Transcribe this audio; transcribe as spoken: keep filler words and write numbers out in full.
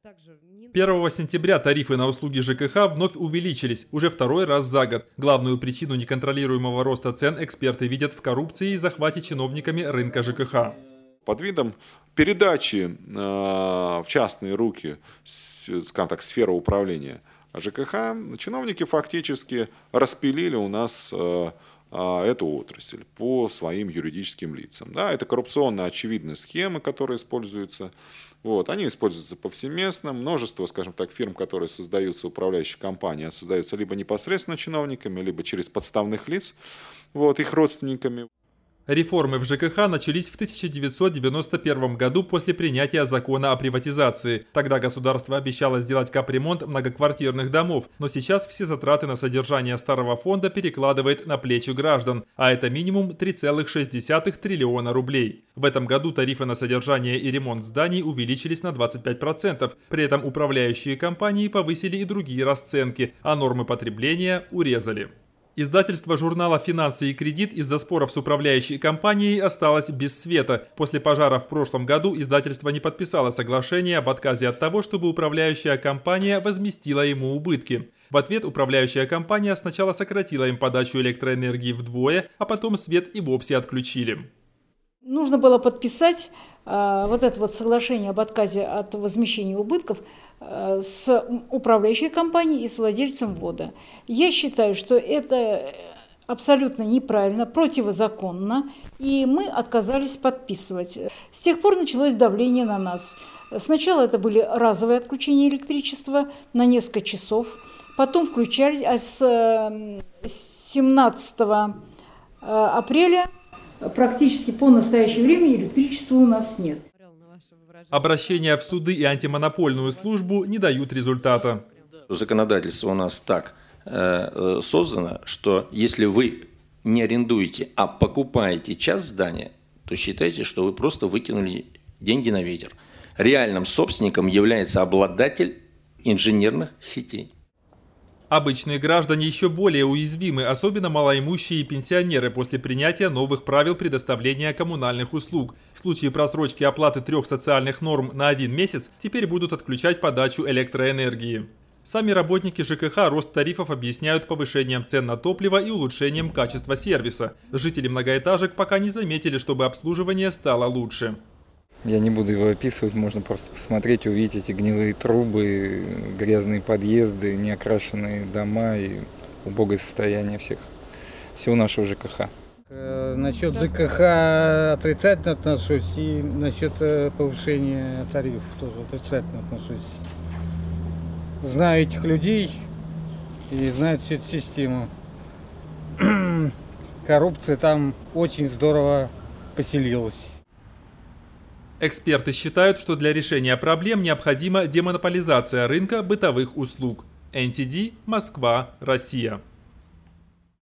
первого сентября тарифы на услуги ЖКХ вновь увеличились, уже второй раз за год. Главную причину неконтролируемого роста цен эксперты видят в коррупции и захвате чиновниками рынка ЖКХ. Под видом передачи э, в частные руки, скажем так, сферы управления ЖКХ, чиновники фактически распилили у нас э, э, эту отрасль по своим юридическим лицам. Да, это коррупционно очевидные схемы, которые используются. Вот, они используются повсеместно. Множество, скажем так, фирм, которые создаются, управляющие компании, создаются либо непосредственно чиновниками, либо через подставных лиц, вот, их родственниками. Реформы в ЖКХ начались в тысяча девятьсот девяносто первом году после принятия закона о приватизации. Тогда государство обещало сделать капремонт многоквартирных домов, но сейчас все затраты на содержание старого фонда перекладывает на плечи граждан, а это минимум три целых шесть десятых триллиона рублей. В этом году тарифы на содержание и ремонт зданий увеличились на двадцать пять процентов, при этом управляющие компании повысили и другие расценки, а нормы потребления урезали. Издательство журнала «Финансы и кредит» из-за споров с управляющей компанией осталось без света. После пожара в прошлом году издательство не подписало соглашение об отказе от того, чтобы управляющая компания возместила ему убытки. В ответ управляющая компания сначала сократила им подачу электроэнергии вдвое, а потом свет и вовсе отключили. Нужно было подписать э, вот это вот соглашение об отказе от возмещения убытков э, с управляющей компанией и с владельцем ввода. Я считаю, что это абсолютно неправильно, противозаконно, и мы отказались подписывать. С тех пор началось давление на нас. Сначала это были разовые отключения электричества на несколько часов, потом включались, а с семнадцатого апреля практически по настоящее время электричества у нас нет. Обращения в суды и антимонопольную службу не дают результата. Законодательство у нас так э, создано, что если вы не арендуете, а покупаете часть здания, то считайте, что вы просто выкинули деньги на ветер. Реальным собственником является обладатель инженерных сетей. Обычные граждане еще более уязвимы, особенно малоимущие и пенсионеры после принятия новых правил предоставления коммунальных услуг. В случае просрочки оплаты трех социальных норм на один месяц теперь будут отключать подачу электроэнергии. Сами работники ЖКХ рост тарифов объясняют повышением цен на топливо и улучшением качества сервиса. Жители многоэтажек пока не заметили, чтобы обслуживание стало лучше. Я не буду его описывать, можно просто посмотреть, увидеть эти гнилые трубы, грязные подъезды, неокрашенные дома и убогое состояние всех, всего нашего ЖКХ. Насчет ЖКХ отрицательно отношусь, и насчет повышения тарифов тоже отрицательно отношусь. Знаю этих людей и знаю всю эту систему. Коррупция там очень здорово поселилась. Эксперты считают, что для решения проблем необходима демонополизация рынка бытовых услуг. эн ти ди, Москва, Россия.